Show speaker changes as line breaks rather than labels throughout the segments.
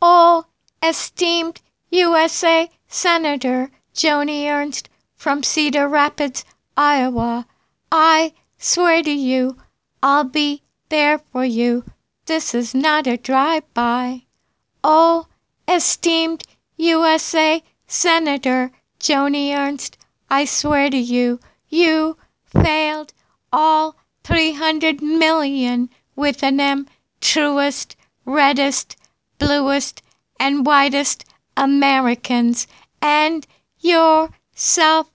all esteemed USA Senator Joni Ernst from Cedar Rapids, Iowa, I swear to you, I'll be there for you. This is not a drive-by. Oh, esteemed USA Senator Joni Ernst, I swear to you, you failed all 300 million with an M, truest, reddest, bluest, and whitest Americans, and yourself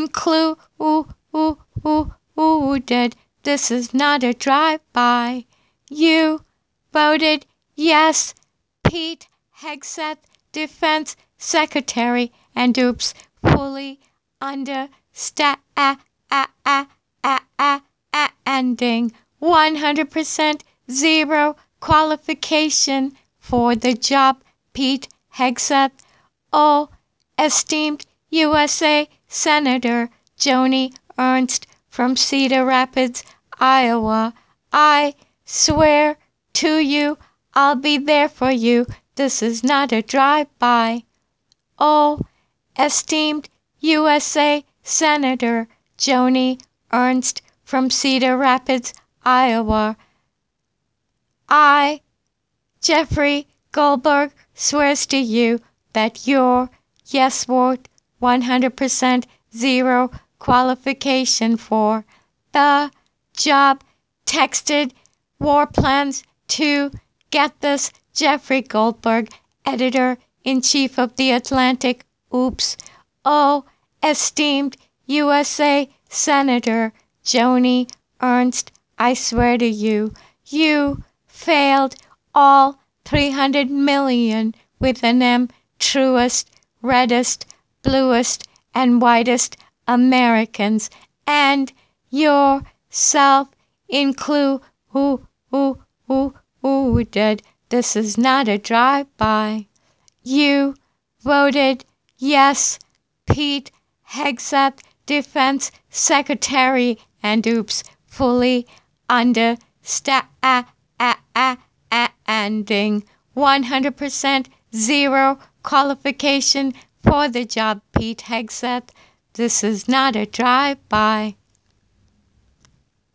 included. This is not a drive-by. You voted yes, Pete Hegseth, Defense Secretary, and oops, fully understanding 100% zero qualification for the job, Pete Hegseth. Oh, esteemed USA Senator Joni Ernst from Cedar Rapids, Iowa, I swear to you, I'll be there for you. This is not a drive-by. Oh, esteemed USA Senator Joni Ernst from Cedar Rapids, Iowa, I, Jeffrey Goldberg, swears to you that your yes vote 100% zero qualification for the job texted war plans to get this Jeffrey Goldberg, editor-in-chief of The Atlantic. Oops. Oh, esteemed USA Senator Joni Ernst, I swear to you, you failed all 300 million with an M, truest, reddest, bluest, and whitest Americans, and yourself included. This is not a drive-by. You voted yes, Pete Hegseth, Defense Secretary, and oops, fully understanding 100% zero qualification for the job, Pete Hegseth. This is not a drive-by.